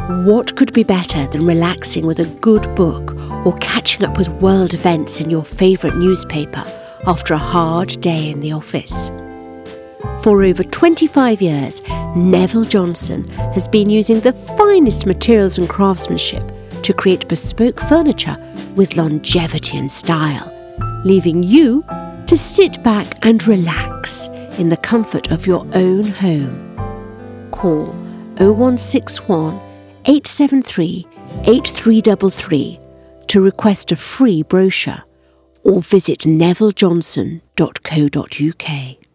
What could be better than relaxing with a good book or catching up with world events in your favourite newspaper after a hard day in the office? For over 25 years, Neville Johnson has been using the finest materials and craftsmanship to create bespoke furniture with longevity and style, leaving you to sit back and relax in the comfort of your own home. Call 0161 873 8333 to request a free brochure or visit nevillejohnson.co.uk.